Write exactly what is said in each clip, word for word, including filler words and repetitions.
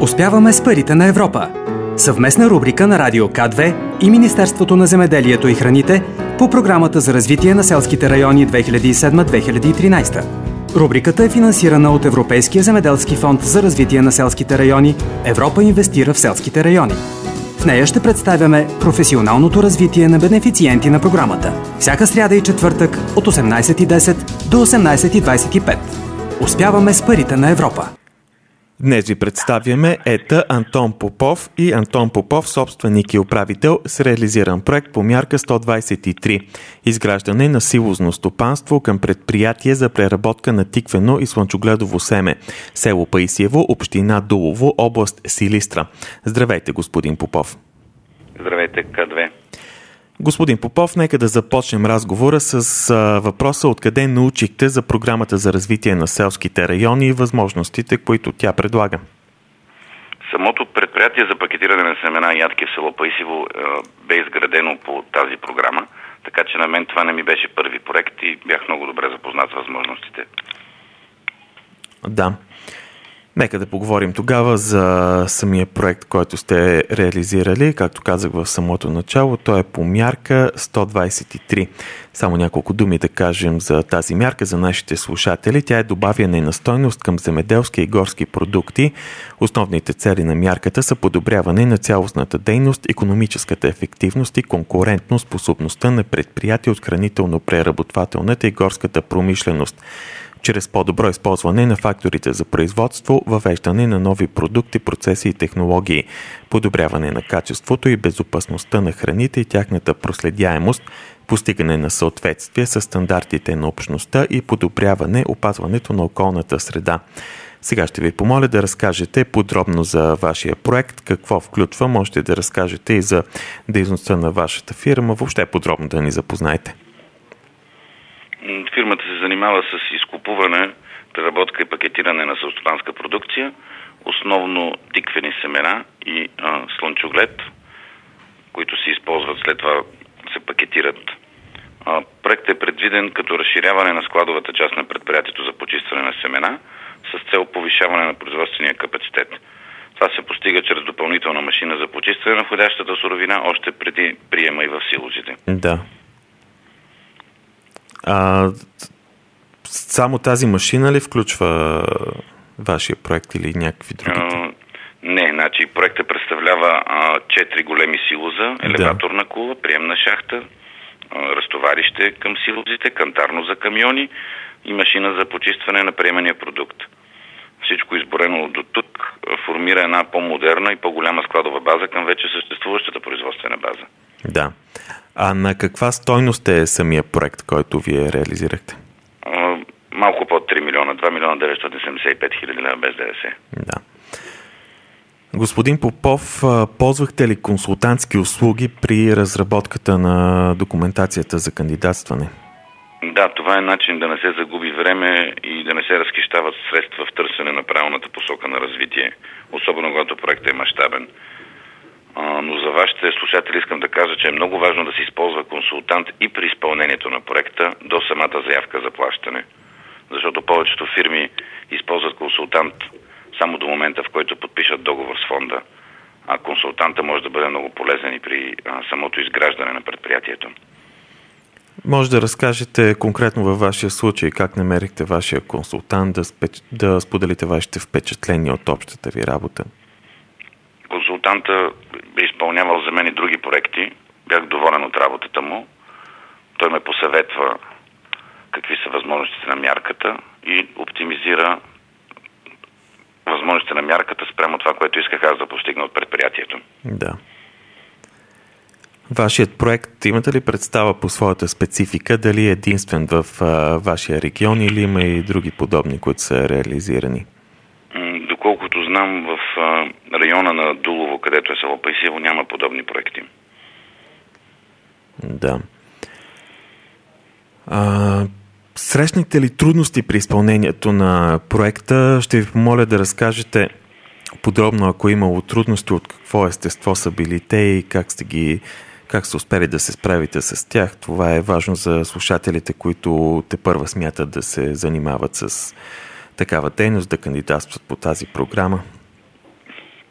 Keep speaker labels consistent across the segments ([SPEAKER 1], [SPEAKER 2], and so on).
[SPEAKER 1] Успяваме с парите на Европа. Съвместна рубрика на Радио К две и Министерството на земеделието и храните по Програмата за развитие на селските райони две хиляди и седма - две хиляди и тринадесета. Рубриката е финансирана от Европейския земеделски фонд за развитие на селските райони Европа инвестира в селските райони. В нея ще представяме професионалното развитие на бенефициенти на програмата. Всяка сряда и четвъртък от осемнадесет и десет до осемнадесет и двадесет и пет. Успяваме с парите на Европа.
[SPEAKER 2] Днес ви представяме ета Антон Попов и Антон Попов, собственик и управител с реализиран проект по мярка сто двадесет и три. Изграждане на силозно стопанство към предприятие за преработка на тиквено и слънчогледово семе. Село Паисиево, община Дулово, област Силистра. Здравейте, господин Попов.
[SPEAKER 3] Здравейте, К две.
[SPEAKER 2] Господин Попов, нека да започнем разговора с а, въпроса откъде научихте за програмата за развитие на селските райони и възможностите, които тя предлага.
[SPEAKER 3] Самото предприятие за пакетиране на семена и ядки в село Паисиево е, бе изградено по тази програма, така че на мен това не ми беше първи проект и бях много добре запознат с възможностите.
[SPEAKER 2] Да. Нека да поговорим тогава за самия проект, който сте реализирали. Както казах в самото начало, той е по мярка сто двадесет и три. Само няколко думи да кажем за тази мярка за нашите слушатели. Тя е добавяне на стойност към земеделски и горски продукти. Основните цели на мярката са подобряване на цялостната дейност, икономическата ефективност и конкурентно способността на предприятия от хранително-преработвателната и горската промишленост, чрез по-добро използване на факторите за производство, въвеждане на нови продукти, процеси и технологии, подобряване на качеството и безопасността на храните и тяхната проследяемост, постигане на съответствие с стандартите на общността и подобряване опазването на околната среда. Сега ще ви помоля да разкажете подробно за вашия проект, какво включва, можете да разкажете и за дейността на вашата фирма, въобще подробно да ни запознаете.
[SPEAKER 3] Фирмата се занимава с изкупуване, преработка и пакетиране на селскостопанска продукция, основно тиквени семена и а, слънчоглед, които се използват, след това се пакетират. А, проектът е предвиден като разширяване на складовата част на предприятието за почистване на семена с цел повишаване на производствения капацитет. Това се постига чрез допълнителна машина за почистване на входящата суровина още преди приема и в силозите.
[SPEAKER 2] Да. А, само тази машина ли включва вашия проект или някакви други?
[SPEAKER 3] А, не, значи проектът представлява а, четири големи силоза, елеваторна да. кула, приемна шахта, а, разтоварище към силозите, кантарно за камиони и машина за почистване на приемания продукт. Всичко изборено до тук формира една по-модерна и по-голяма складова база към вече съществуващата производствена база.
[SPEAKER 2] Да. А на каква стойност е самия проект, който вие реализирахте?
[SPEAKER 3] А, малко под три милиона, два милиона деветстотин седемдесет и пет хиляди лева без ДДС.
[SPEAKER 2] Да. Господин Попов, ползвахте ли консултантски услуги при разработката на документацията за кандидатстване?
[SPEAKER 3] Да, това е начин да не се загуби време и да не се разхищават средства в търсене на правилната посока на развитие, особено когато проектът е мащабен. Но за вашите слушатели искам да кажа, че е много важно да се използва консултант и при изпълнението на проекта до самата заявка за плащане. Защото повечето фирми използват консултант само до момента, в който подпишат договор с фонда. А консултанта може да бъде много полезен и при а, самото изграждане на предприятието.
[SPEAKER 2] Може да разкажете конкретно във вашия случай как намерихте вашия консултант, да, спеч... да споделите вашите впечатления от общата ви работа?
[SPEAKER 3] Консултанта е изпълнявал за мен и други проекти. Бях доволен от работата му. Той ме посъветва какви са възможностите на мярката и оптимизира възможностите на мярката спрямо това, което исках аз да постигна от предприятието.
[SPEAKER 2] Да. Вашият проект, имате ли представа по своята специфика, дали е единствен в а, вашия регион или има и други подобни, които са реализирани?
[SPEAKER 3] Доколкото знам, в а, района на Дулово, където е село Паисиево, няма подобни проекти.
[SPEAKER 2] Да. А, срещнахте ли трудности при изпълнението на проекта? Ще ви помоля да разкажете подробно, ако е имало трудности, от какво естество са били те и как сте ги как сте успели да се справите с тях. Това е важно за слушателите, които тепърва смятат да се занимават с такава дейност, да кандидатстват по тази програма.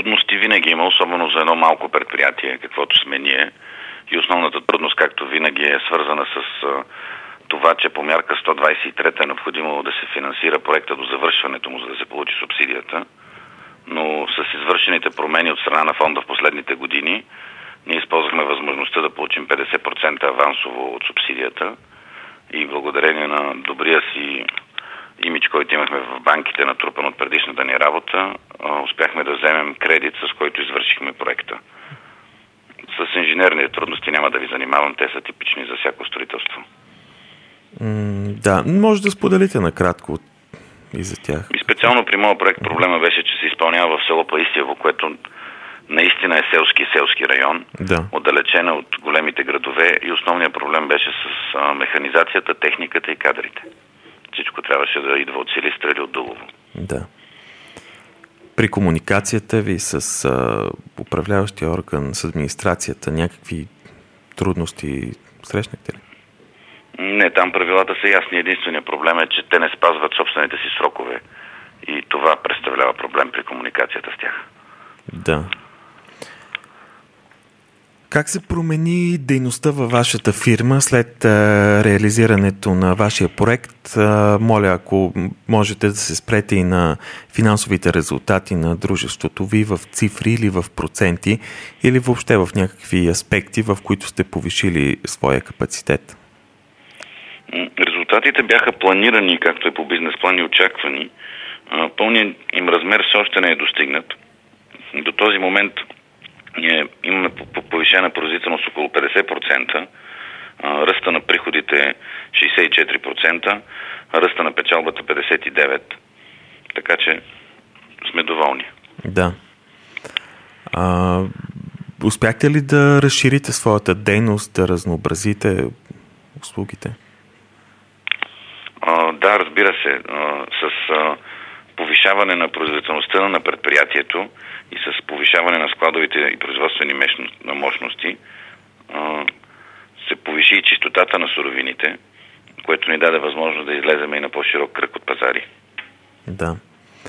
[SPEAKER 3] Трудности винаги има, особено за едно малко предприятие, каквото сме ние. И основната трудност, както винаги, е свързана с а, това, че по мярка сто двадесет и трета е необходимо да се финансира проекта до завършването му, за да се получи субсидията. Но с извършените промени от страна на фонда в последните години, ние използвахме възможността да получим петдесет процента авансово от субсидията и благодарение на добрия си имидж, който имахме в банките, натрупан от предишната ни работа, успяхме да вземем кредит, с който извършихме проекта. С инженерните трудности няма да ви занимавам, те са типични за всяко строителство.
[SPEAKER 2] М, да, може да споделите накратко и за тях.
[SPEAKER 3] И специално при моят проект проблема беше, че се изпълнява в село Паисиево, което наистина е селски селски район, да. Отдалечена от големите градове и основният проблем беше с а, механизацията, техниката и кадрите. Всичко трябваше да идва от Силистра или от Дулово.
[SPEAKER 2] Да. При комуникацията ви с а, управляващия орган, с администрацията, някакви трудности срещнахте ли?
[SPEAKER 3] Не, там правилата са ясни. Единственият проблем е, че те не спазват собствените си срокове. И това представлява проблем при комуникацията с тях.
[SPEAKER 2] Да. Как се промени дейността във вашата фирма след а, реализирането на вашия проект? А, моля, ако можете да се спрете и на финансовите резултати на дружеството ви в цифри или в проценти, или въобще в някакви аспекти, в които сте повишили своя капацитет.
[SPEAKER 3] Резултатите бяха планирани, както е по бизнес план и очаквани. Пълният им размер все още не е достигнат. До този момент ние имаме повишена производителност около петдесет процента, ръста на приходите шейсет и четири процента, ръста на печалбата петдесет и девет процента. Така че сме доволни.
[SPEAKER 2] Да. А, успяхте ли да разширите своята дейност, да разнообразите услугите?
[SPEAKER 3] А, да, разбира се. А, с а, повишаване на производителността на предприятието и с повишаване на складовите и производствени мощности а, се повиши и чистотата на суровините, което ни даде възможност да излезем и на по-широк кръг от пазари.
[SPEAKER 2] Да.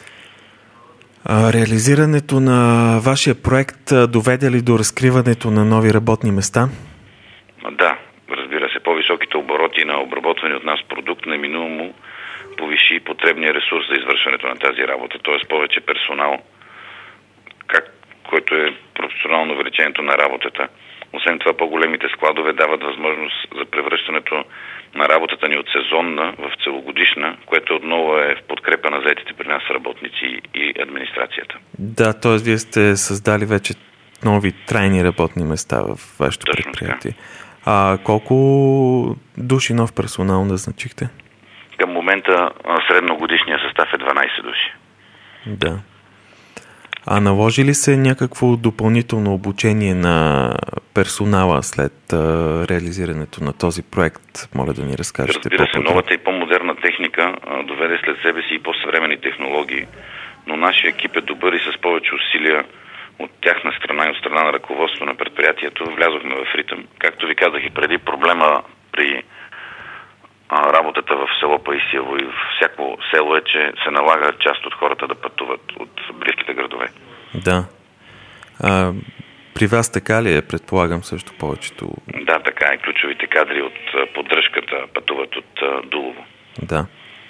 [SPEAKER 2] А, реализирането на вашия проект доведе ли до разкриването на нови работни места?
[SPEAKER 3] Да, разбира се. По-високите обороти на обработване от нас продукт неминуемо повиши потребния ресурс за извършването на тази работа, т.е. повече персонал, как, който е професионално увеличението на работата. Освен това, по-големите складове дават възможност за превръщането на работата ни от сезонна в целогодишна, което отново е в подкрепа на заетите при нас работници и администрацията. Да,
[SPEAKER 2] т.е. вие сте създали вече нови трайни работни места в вашето
[SPEAKER 3] Точно
[SPEAKER 2] предприятие. Така. А колко души нов персонал назначихте?
[SPEAKER 3] Към момента средногодишния състав е дванадесет души.
[SPEAKER 2] Да. А наложи ли се някакво допълнително обучение на персонала след а, реализирането на този проект? Моля да ни разкажете.
[SPEAKER 3] Разбира се, новата и по-модерна техника а, доведе след себе си и по-съвремени технологии, но нашия екип е добър и с повече усилия от тяхна страна и от страна на ръководство на предприятието влязохме в ритъм. Както ви казах и преди, проблема при а, работата в село Паисиево и в всяко село е, че се налага част от хората да пътуват от близките градове.
[SPEAKER 2] Да. А, при вас така ли е? Предполагам също повечето.
[SPEAKER 3] Да, така е. Ключовите кадри от поддръжката пътуват от а, Дулово.
[SPEAKER 2] Да.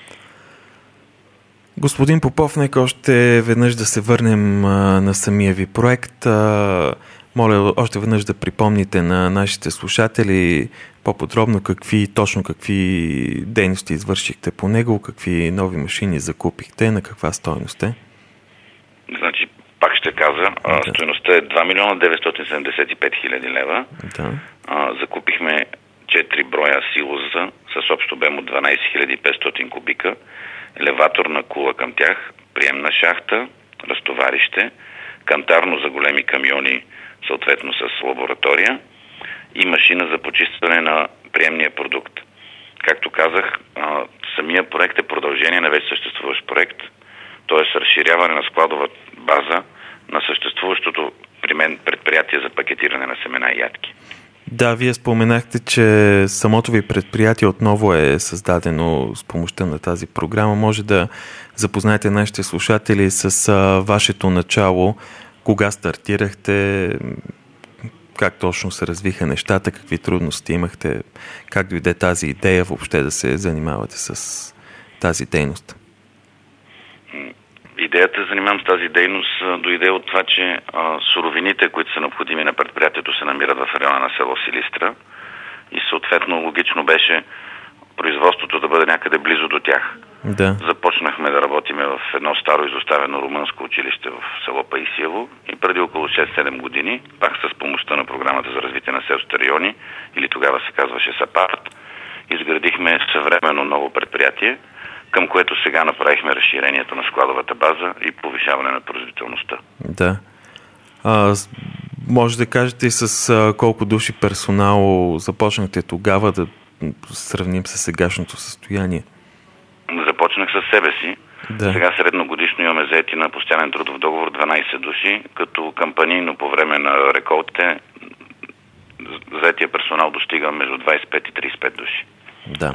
[SPEAKER 2] Господин Попов, нека още веднъж да се върнем а, на самия ви проект. А, моля още веднъж да припомните на нашите слушатели по-подробно какви, точно какви дейности извършихте по него, какви нови машини закупихте, на каква стойност е.
[SPEAKER 3] Значи, пак ще кажа, да. Стойността е два милиона деветстотин седемдесет и пет хиляди лева.
[SPEAKER 2] Да.
[SPEAKER 3] А, закупихме четири броя силоза с общ обем от дванадесет хиляди и петстотин кубика, елеваторна кула към тях, приемна шахта, разтоварище, кантарно за големи камиони, съответно с лаборатория и машина за почистване на приемния продукт. Както казах, а, самия проект е продължение на вече съществуващ проект, т.е. разширяване на складова база на съществуващото при мен предприятие за пакетиране на семена и ядки.
[SPEAKER 2] Да, вие споменахте, че самото ви предприятие отново е създадено с помощта на тази програма. Може да запознаете нашите слушатели с а, вашето начало, Кога стартирахте? Как точно се развиха нещата? Какви трудности имахте? Как дойде тази идея въобще да се занимавате с тази дейност?
[SPEAKER 3] Идеята да занимавам с тази дейност дойде от това, че а, суровините, които са необходими на предприятието, се намират в района на село Силистра и съответно логично беше производството да бъде някъде близо до тях.
[SPEAKER 2] Да.
[SPEAKER 3] Започнахме да работиме в едно старо изоставено румънско училище в село Паисиево и преди около шест-седем години, пак с помощта на програмата за развитие на селските райони, или тогава се казваше САПАРТ, изградихме съвременно ново предприятие, към което сега направихме разширението на складовата база и повишаване на производителността.
[SPEAKER 2] Да. А, може да кажете и с а, колко души персонал започнахте тогава, да сравним с сегашното състояние?
[SPEAKER 3] Започнах със себе си.
[SPEAKER 2] Да.
[SPEAKER 3] Сега средногодишно имаме заети на постоянен трудов договор дванайсет души, като кампанийно по време на реколтите заетия персонал достига между двайсет и пет и трийсет и пет души.
[SPEAKER 2] Да.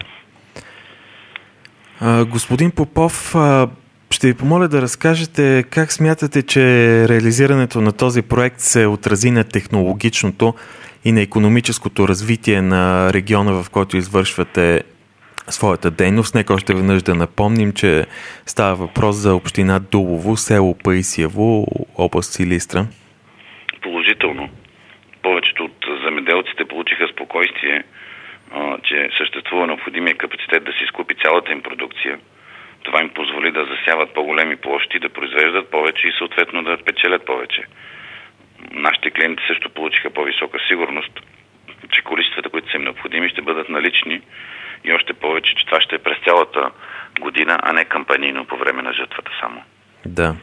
[SPEAKER 2] А, господин Попов, а, ще ви помоля да разкажете как смятате, че реализирането на този проект се отрази на технологичното и на икономическото развитие на региона, в който извършвате своята дейност. Нека още веднъж да напомним, че става въпрос за община Дулово, село Паисиево, област Силистра.
[SPEAKER 3] Положително. Повечето от земеделците получиха спокойствие, че съществува необходимия капацитет да се изкупи цялата им продукция. Това им позволи да засяват по-големи площи, да произвеждат повече и съответно да печелят повече. Нашите клиенти също получиха по-висока сигурност, че количествата, които са им необходими, ще бъдат налични и още повече, че това ще е през цялата година, а не кампанийно по време на жътвата само.
[SPEAKER 2] Да.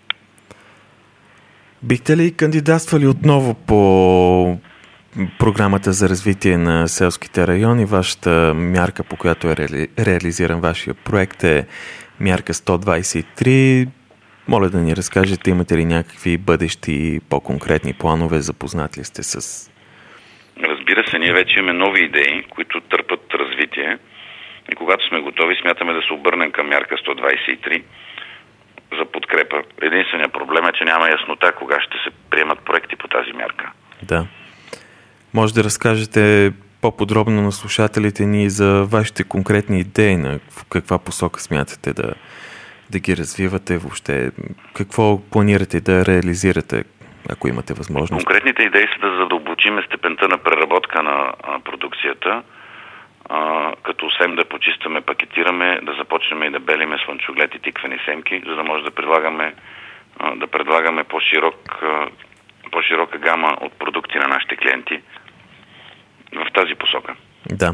[SPEAKER 2] Бихте ли кандидатствали отново по програмата за развитие на селските райони? Вашата мярка, по която е реали... реализиран вашия проект, е мярка сто двайсет и три. Моля да ни разкажете, имате ли някакви бъдещи по-конкретни планове, запознат ли сте с...
[SPEAKER 3] Разбира се, ние вече имаме нови идеи, които търпат развитие и когато сме готови, смятаме да се обърнем към мярка сто двайсет и три за подкрепа. Единственият проблем е, че няма яснота кога ще се приемат проекти по тази мярка.
[SPEAKER 2] Да. Може да разкажете по-подробно на слушателите ни за вашите конкретни идеи, на в каква посока смятате да, да ги развивате въобще, какво планирате да реализирате, ако имате възможност?
[SPEAKER 3] Конкретните идеи са да задълбочим степента на преработка на а, продукцията, а, като освен да почистваме, пакетираме, да започнем и да белиме слънчоглед и тиквени семки, за да може да предлагаме, а, да предлагаме по-широк, а, по-широка гама от продукти на нашите клиенти в тази посока.
[SPEAKER 2] Да.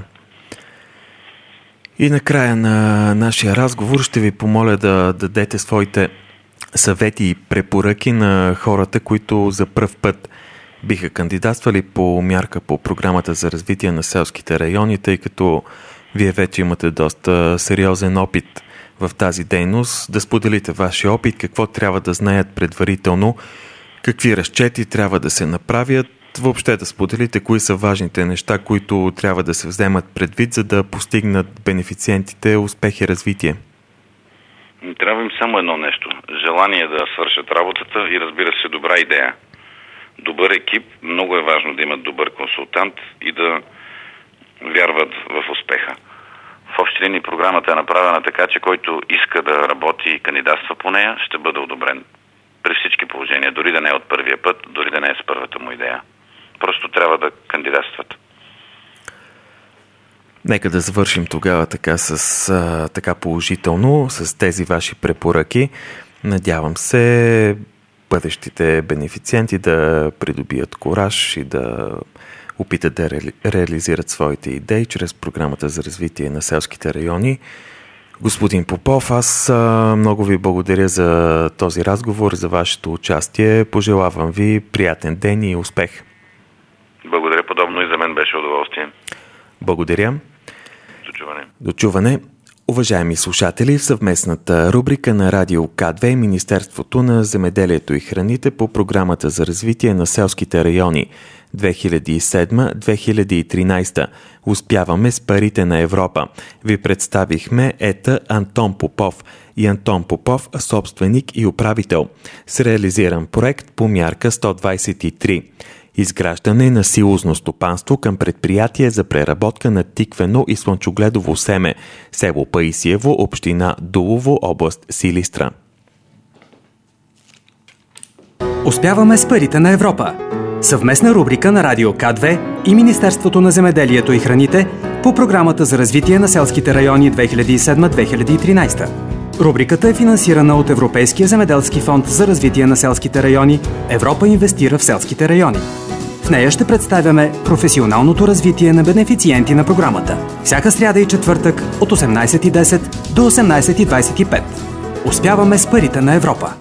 [SPEAKER 2] И накрая на нашия разговор ще ви помоля да дадете своите съвети и препоръки на хората, които за пръв път биха кандидатствали по мярка по програмата за развитие на селските райони, тъй като вие вече имате доста сериозен опит в тази дейност. Да споделите вашия опит, какво трябва да знаят предварително, какви разчети трябва да се направят, въобще да споделите кои са важните неща, които трябва да се вземат предвид, за да постигнат бенефициентите успех и развитие.
[SPEAKER 3] Трябва им само едно нещо. Желание да свършат работата и, разбира се, добра идея. Добър екип. Много е важно да имат добър консултант и да вярват в успеха. В общи линии програмата е направена така, че който иска да работи и кандидатства по нея, ще бъде одобрен. При всички положения, дори да не е от първия път, дори да не е с първата му идея. Просто трябва да кандидатстват.
[SPEAKER 2] Нека да завършим тогава така, с, а, така положително с тези ваши препоръки. Надявам се бъдещите бенефициенти да придобият кураж и да опитат да ре, реализират своите идеи чрез програмата за развитие на селските райони. Господин Попов, аз а, много ви благодаря за този разговор, за вашето участие. Пожелавам ви приятен ден и успех.
[SPEAKER 3] Благодаря, подобно и за мен беше удоволствие.
[SPEAKER 2] Благодаря.
[SPEAKER 3] Дочуване.
[SPEAKER 2] Дочуване. Уважаеми слушатели, в съвместната рубрика на Радио К две и Министерството на земеделието и храните по програмата за развитие на селските райони две хиляди и седма - две хиляди и тринайсета. Успяваме с парите на Европа. Ви представихме ета Антон Попов и Антон Попов, собственик и управител, с реализиран проект по мярка сто двайсет и три. Изграждане на силозно стопанство към предприятие за преработка на тиквено и слънчогледово семе, село Паисиево, община Дулово, област Силистра.
[SPEAKER 1] Успяваме с парите на Европа. Съвместна рубрика на Радио К две и Министерството на земеделието и храните по програмата за развитие на селските райони две хиляди и седма - две хиляди и тринайсета. Рубриката е финансирана от Европейския земеделски фонд за развитие на селските райони „Европа инвестира в селските райони“. В нея ще представяме професионалното развитие на бенефициенти на програмата. Всяка сряда и четвъртък от осемнайсет и десет до осемнайсет и двайсет и пет. Успяваме с парите на Европа.